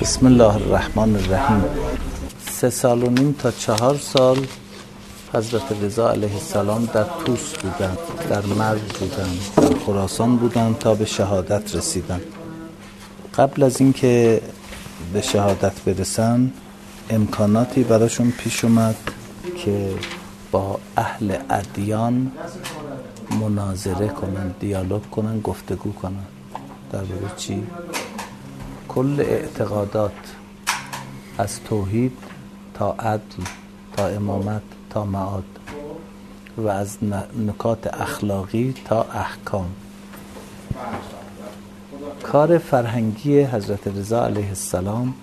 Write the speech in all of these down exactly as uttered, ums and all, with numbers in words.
بسم الله الرحمن الرحیم. سه سال و نیم تا چهار سال حضرت رضا علیه السلام در طوس بودند، در مرو بودند، در خراسان بودند تا به شهادت رسیدند. قبل از اینکه به شهادت برسن امکاناتی براشون پیش اومد که با اهل ادیان مناظره کنن، دیالوگ کنن، گفتگو کنن. درباره چی؟ کل اعتقادات از توحید تا عدل تا امامت تا معاد و از نکات اخلاقی تا احکام. کار فرهنگی حضرت رضا علیه السلام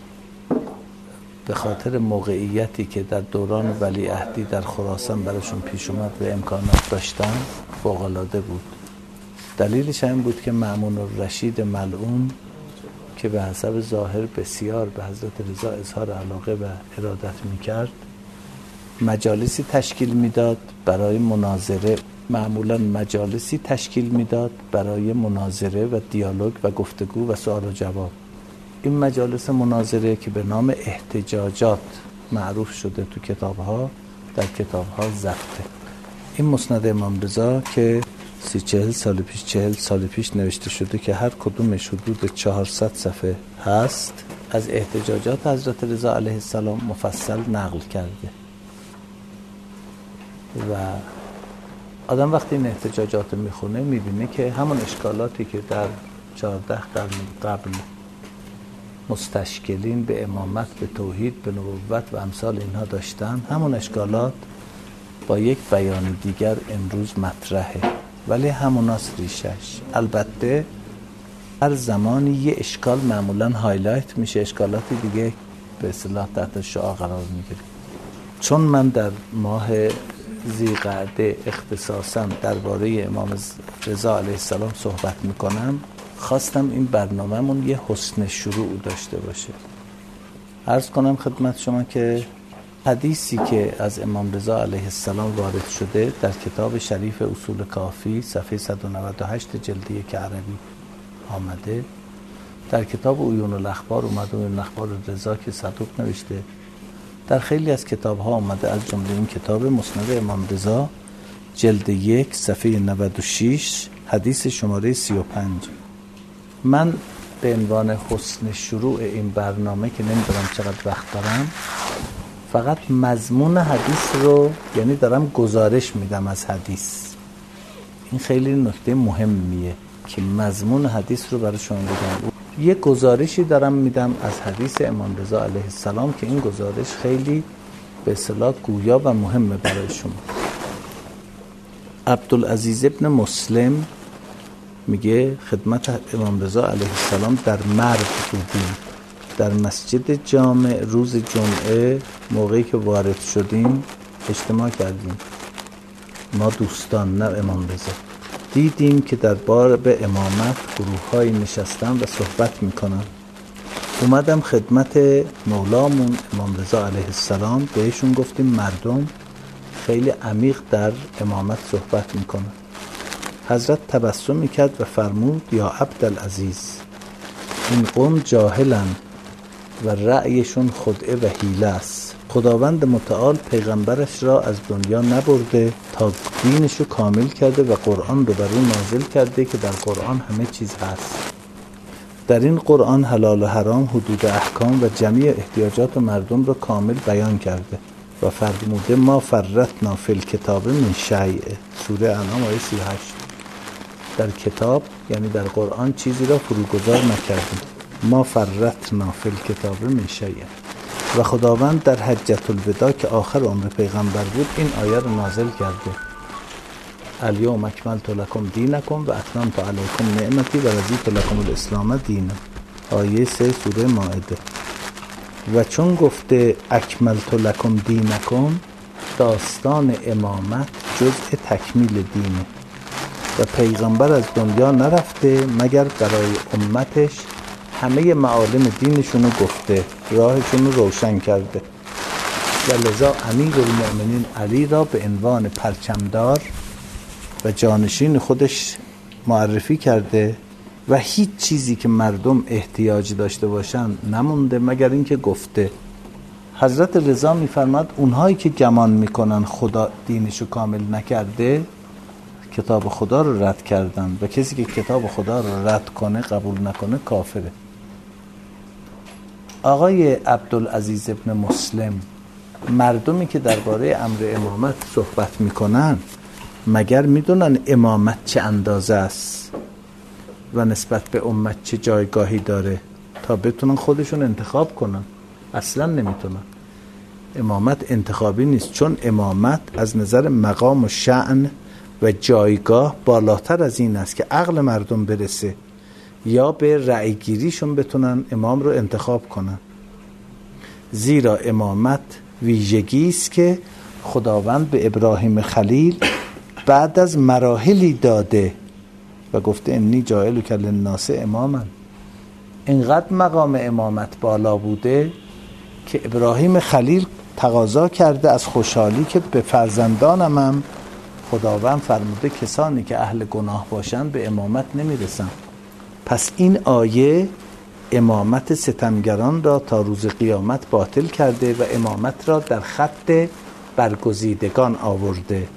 به خاطر موقعیتی که در دوران ولیعهدی در خراسان براشون پیش اومد و امکانات داشتن فوق‌العاده بود. دلیلش این بود که مأمون الرشید ملعون که به حسب ظاهر بسیار به حضرت رضا اظهار علاقه و ارادت میکرد، مجالسی تشکیل میداد برای مناظره، معمولا مجالسی تشکیل میداد برای مناظره و دیالوگ و گفتگو و سوال و جواب. این مجالس مناظره که به نام احتجاجات معروف شده تو کتابها، در کتابها ضبطه. این مسند امام رضا که سی چهل سال پیش چهل سال پیش نوشته شده که هر کدومش حدود چهارصد صفحه هست، از احتجاجات حضرت رضا علیه السلام مفصل نقل کرده و آدم وقتی این احتجاجات میخونه میبینه که همون اشکالاتی که در چهارده قرن قبل مستشکلین به امامت، به توحید، به نبوت و امثال اینها داشتن، همون اشکالات با یک بیان دیگر امروز مطرحه، ولی هموناست ریشش. البته هر زمانی یه اشکال معمولا هایلایت میشه، اشکالاتی دیگه به اصطلاح تحت شعاع قرار میگیره. چون من در ماه ذی‌قعده اختصاصا درباره امام رضا علیه السلام صحبت میکنم، خواستم این برنامه‌مون یه حسن شروع داشته باشه. عرض کنم خدمت شما که حدیثی که از امام رضا علیه السلام وارد شده در کتاب شریف اصول کافی صفحه صد و نود و هشت جلد یک عربی آمده، در کتاب عیون الاخبار اومده، عیون الاخبار رضا که صدوق نوشته، در خیلی از کتاب ها آمده، از جمله این کتاب مسند امام رضا جلد یک صفحه نود و شش حدیث شماره سی و پنج. من به عنوان حسن شروع این برنامه که نمیدونم چقدر وقت دارم، فقط مضمون حدیث رو، یعنی دارم گزارش میدم از حدیث. این خیلی نکته مهمیه که مضمون حدیث رو برای شما بگم. یه گزارشی دارم میدم از حدیث امام رضا علیه السلام که این گزارش خیلی به اصطلاح گویا و مهمه برای شما. عبدالعزیز ابن مسلم میگه خدمت امام رضا علیه السلام در مرو بودیم، در مسجد جامع روز جمعه موقعی که وارد شدیم اجتماع کردیم، ما دوستان، نه امام رضا. دیدیم که در باب امامت گروه‌هایی نشستن و صحبت میکنن. اومدم خدمت مولامون امام رضا علیه السلام، بهشون گفتیم مردم خیلی عمیق در امامت صحبت میکنن. حضرت تبسم میکرد و فرمود یا عبدالعزیز، این قوم جاهلن و رأیشون خدعه و حیله است. خداوند متعال پیغمبرش را از دنیا نبرده تا دینشو کامل کرده و قرآن رو بر او نازل کرده که در قرآن همه چیز هست. در این قرآن حلال و حرام، حدود احکام و جمیع احتیاجات مردم رو کامل بیان کرده و فرموده ما فرطنا فی الکتاب من شیء. سوره انعام آیه سی و هشت. در کتاب یعنی در قرآن چیزی را فروگذار نکردیم. ما فرطنا فی الکتاب من شیء. و خداوند در حجة الوداع که آخر عمر پیغمبر بود این آیه رو نازل کرده. الیوم اکملت لکم دینکم و اتممت علیکم نعمتی و رضیت لکم الاسلام دینا. آیه سه سوره مائده. و چون گفته اکملت لکم دینکم، داستان امامت جزء تکمیل دینه و پیغمبر از دنیا نرفته مگر برای امتش همه معالم دینشونو گفته، راهشونو روشن کرده. و لذا امیرالمؤمنین علی را به عنوان پرچمدار و جانشین خودش معرفی کرده و هیچ چیزی که مردم احتیاج داشته باشن نمونده مگر اینکه گفته. حضرت رضا میفرماد اونهایی که گمان میکنن خدا دینشو کامل نکرده کتاب خدا رو رد کردن و کسی که کتاب خدا رو رد کنه قبول نکنه کافره. آقای عبدالعزیز ابن مسلم، مردمی که درباره امر امامت صحبت میکنن مگر میدونن امامت چه اندازه است و نسبت به امت چه جایگاهی داره تا بتونن خودشون انتخاب کنن؟ اصلا نمیتونن. امامت انتخابی نیست، چون امامت از نظر مقام و شأن و جایگاه بالاتر از این است که عقل مردم برسه یا به رأی گیریشون بتونن امام رو انتخاب کنن. زیرا امامت ویژگی است که خداوند به ابراهیم خلیل بعد از مراحلی داده و گفته انی جاعلک للناس اماما. اینقدر مقام امامت بالا بوده که ابراهیم خلیل تقاضا کرده از خوشحالی که به فرزندانم هم خداوند فرموده کسانی که اهل گناه باشن به امامت نمیرسن. پس این آیه امامت ستمگران را تا روز قیامت باطل کرده و امامت را در خط برگزیدگان آورده.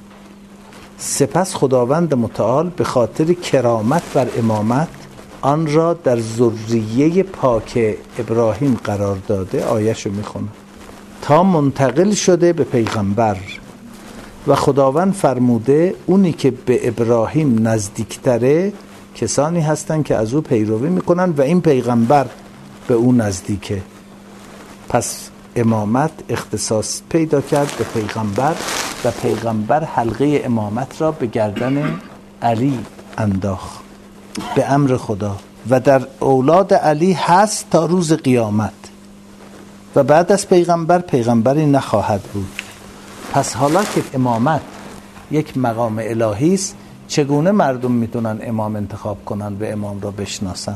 سپس خداوند متعال به خاطر کرامت بر امامت آن را در ذریه پاک ابراهیم قرار داده. آیه‌شو میخونم تا منتقل شده به پیغمبر و خداوند فرموده اونی که به ابراهیم نزدیکتره کسانی هستن که از او پیروی میکنن و این پیغمبر به او نزدیکه. پس امامت اختصاص پیدا کرد به پیغمبر و پیغمبر حلقه امامت را به گردن علی انداخت به امر خدا و در اولاد علی هست تا روز قیامت و بعد از پیغمبر پیغمبری نخواهد بود. پس حالا که امامت یک مقام الهی است چگونه مردم میتونن امام انتخاب کنن و امام را بشناسن؟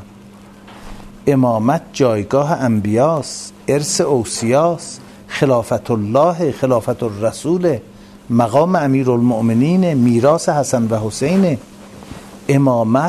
امامت جایگاه انبیاست، ارث اوصیاست، خلافت الله، خلافت الرسول، مقام امیرالمؤمنین، میراث حسن و حسین. امامت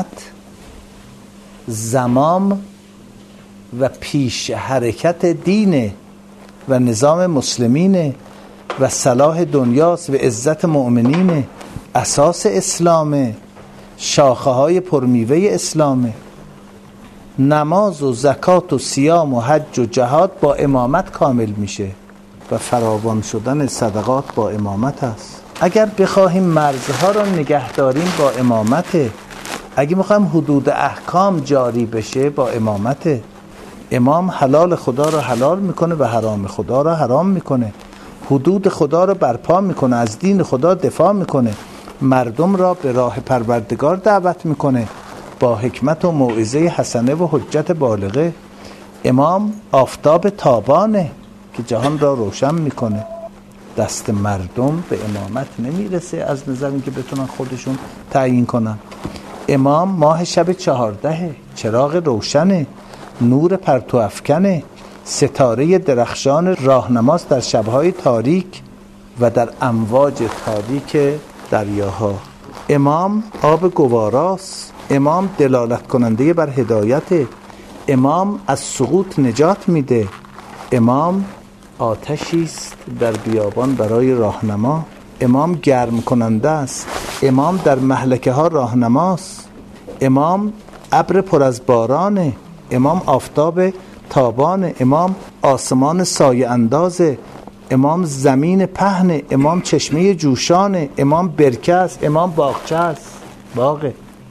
زمام و پیش حرکت دین و نظام مسلمین و صلاح دنیاست و عزت مؤمنین، اساس اسلامه، شاخه های پرمیوه اسلامه. نماز و زکات و صیام و حج و جهاد با امامت کامل میشه و فراوان شدن صدقات با امامت است. اگر بخواهیم مرزها را نگه داریم با امامته، اگه میخوایم حدود احکام جاری بشه با امامته. امام حلال خدا را حلال میکنه و حرام خدا را حرام میکنه، حدود خدا را برپا میکنه، از دین خدا دفاع میکنه، مردم را به راه پروردگار دعوت میکنه با حکمت و موعظه حسنه و حجت بالغه. امام آفتاب تابانه که جهان را روشن میکنه. دست مردم به امامت نمیرسه از نظر اینکه بتونن خودشون تعیین کنن. امام ماه شب چهارده، چراغ روشنه، نور پرتو افکنه، ستاره درخشان راهنماست در شبهای تاریک و در امواج تاریک دریاها. امام آب گواراست، امام دلالت کننده بر هدایت، امام از سقوط نجات میده، امام آتشی است در بیابان برای راهنما، امام گرم کننده است، امام در مهلکه ها راهنماست، امام ابر پر از بارانه، امام آفتاب تابانه، امام آسمان سایه اندازه، امام زمین پهنه، امام چشمه جوشانه، امام برکه است، امام باغچه است، باغه.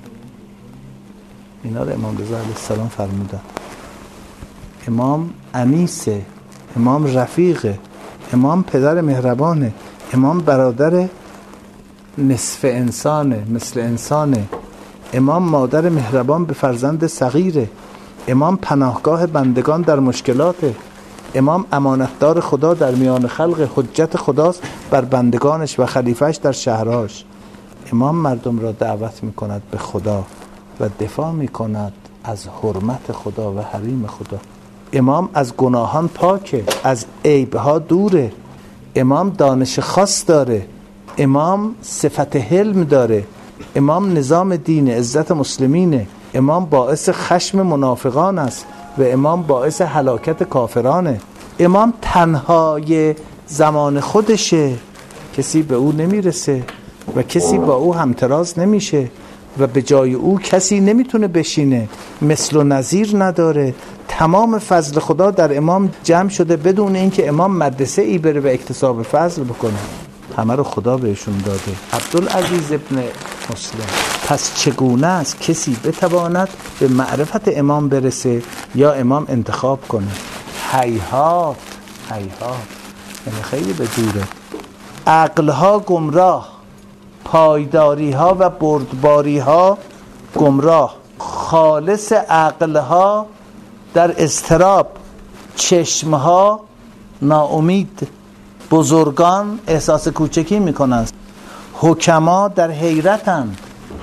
اینا رو امام رضا علیه السلام فرمودن. امام انیسه، امام رفیقه، امام پدر مهربانه، امام برادر نصف انسانه، مثل انسانه، امام مادر مهربان به فرزند صغیره، امام پناهگاه بندگان در مشکلاته، امام امانتدار خدا در میان خلق، حجت خداست بر بندگانش و خلیفهش در شهرهاش. امام مردم را دعوت میکند به خدا و دفاع میکند از حرمت خدا و حریم خدا. امام از گناهان پاکه، از عیبها دوره، امام دانش خاص داره، امام صفت حلم داره، امام نظام دین، عزت مسلمینه، امام باعث خشم منافقان است و امام باعث هلاکت کافرانه. امام تنهای زمان خودشه، کسی به او نمیرسه و کسی با او همتراز نمیشه و به جای او کسی نمیتونه بشینه، مثل و نظیر نداره. تمام فضل خدا در امام جمع شده بدون اینکه امام مدرسه ای بره و اکتساب فضل بکنه، همه رو خدا بهشون داده. عبدالعزیز ابن مسلم: پس چگونه است کسی بتواند به معرفت امام برسه یا امام انتخاب کنه؟ هیهات هیهات، یعنی خیلی به دوره. عقلها گمراه، پایداری ها و بردباری ها گمراه، خالص عقلها در اضطراب، چشمها ناامید، بزرگان احساس کوچکی میکنند، حکما در حیرتند،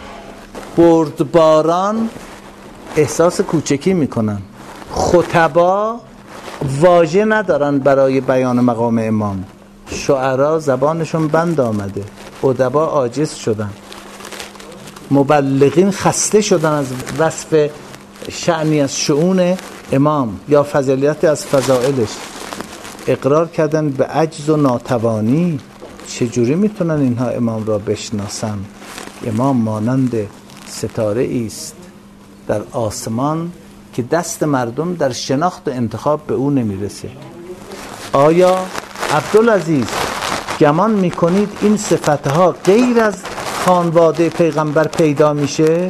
بردباران احساس کوچکی میکنند، خطبا واژه ندارن برای بیان مقام امام، شعرا زبانشون بند آمده، ادبا عاجز شدن، مبلغین خسته شدن از وصف شأنی از شؤون امام یا فضیلتی از فضائلش، اقرار کردن به عجز و ناتوانی. چجوری میتونن اینها امام را بشناسن؟ امام مانند ستاره است در آسمان که دست مردم در شناخت و انتخاب به او نمیرسه. آیا عبدالعزیز گمان میکنید این صفتها غیر از خانواده پیغمبر پیدا میشه؟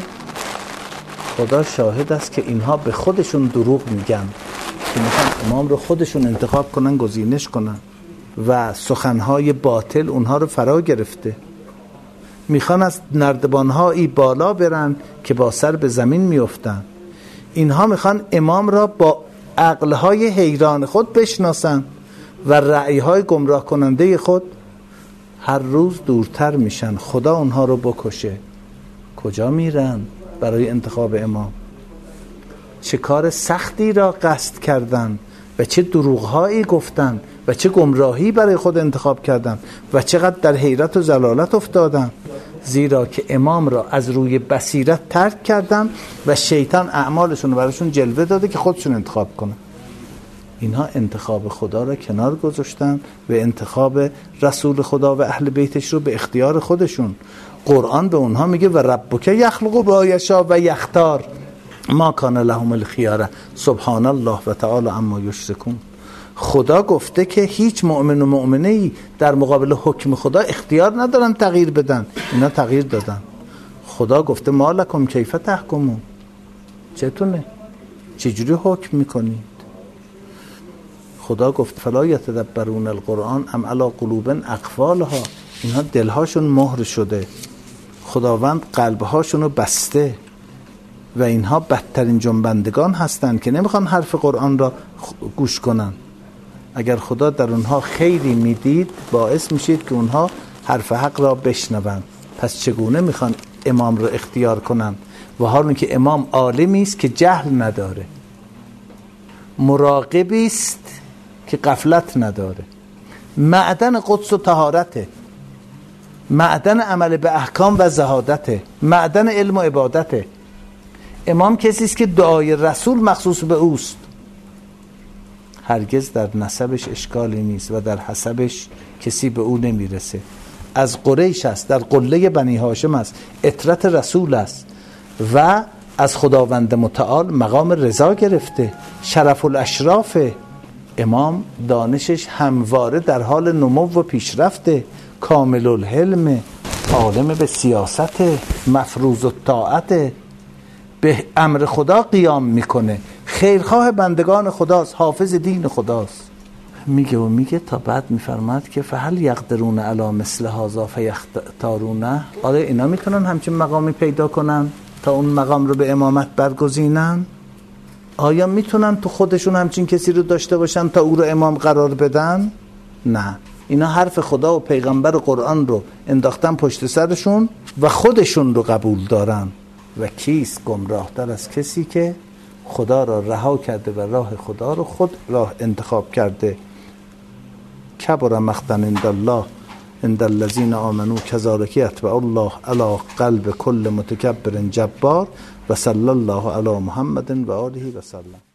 خدا شاهد است که اینها به خودشون دروغ میگن که میخوان امام رو خودشون انتخاب کنن، گزینش کنن و سخنهای باطل اونها رو فرا گرفته. میخوان از نردبانهایی بالا برن که با سر به زمین میافتن. اینها میخوان امام را با عقلهای حیران خود بشناسن و رأیهای گمراه کننده خود. هر روز دورتر میشن خدا اونها رو بکشه. کجا میرن برای انتخاب امام؟ چه کار سختی را قصد کردن و چه دروغهایی گفتن و چه گمراهی برای خود انتخاب کردن و چقدر در حیرت و ضلالت افتادن، زیرا که امام را از روی بصیرت ترک کردن و شیطان اعمالشون رو براشون جلوه داده که خودشون انتخاب کنن. اینها انتخاب خدا را کنار گذاشتن و انتخاب رسول خدا و اهل بیتش رو به اختیار خودشون. قرآن به اونها میگه و ربک یخلق ما یشاء و یختار ما کان لهم الخیاره سبحان الله و تعالی عما یشرکون. خدا گفته که هیچ مؤمن و مؤمنه‌ای در مقابل حکم خدا اختیار ندارن تغییر بدن. اینا تغییر دادن. خدا گفته ما لکم کیف تحکمون، چتونه؟ چجوری حکم میکنید؟ خدا گفت فلا یتدبرون القرآن ام علی قلوب اقفالها، اینها دلهاشون مهر شده، خداوند قلبهاشون رو بسته و اینها بدترین جنبندگان هستند که نمیخوان حرف قرآن را گوش کنن. اگر خدا در اونها خیری میدید باعث میشید که اونها حرف حق را بشنون. پس چگونه میخوان امام را اختیار کنن و حالا که امام عالمی است که جهل نداره، مراقبی است که غفلت نداره، معدن قدس و طهارته، معدن عمل به احکام و زهادته، معدن علم و عبادته. امام کسی است که دعای رسول مخصوص به اوست، هرگز در نسبش اشکالی نیست و در حسبش کسی به او نمیرسه. از قریش است، در قله بنی هاشم است، عترت رسول است و از خداوند متعال مقام رضا گرفته، شرف الاشراف. امام دانشش همواره در حال نمو و پیشرفته، کامل الحلم، عالم به سیاست، مفروض الطاعت، به امر خدا قیام میکنه، خیرخواه بندگان خداست، حافظ دین خداست. میگه و میگه تا بعد میفرماد که فهل یقدرون علی مثل هذا فیختارونه، آره اینا میتونن همچین مقامی پیدا کنن تا اون مقام رو به امامت برگزینن؟ آیا میتونن تو خودشون همچین کسی رو داشته باشن تا او رو امام قرار بدن؟ نه، اینا حرف خدا و پیغمبر و قرآن رو انداختن پشت سرشون و خودشون رو قبول دارن. و کیست گمراه‌تر از کسی که خدا را رها کرده و راه خدا رو خود راه انتخاب کرده؟ کبر مقتا عند الله عند الذین آمنوا کذالک یطبع الله علی قلب کل متکبر جبار و صلی الله علی محمد و آله و سلم.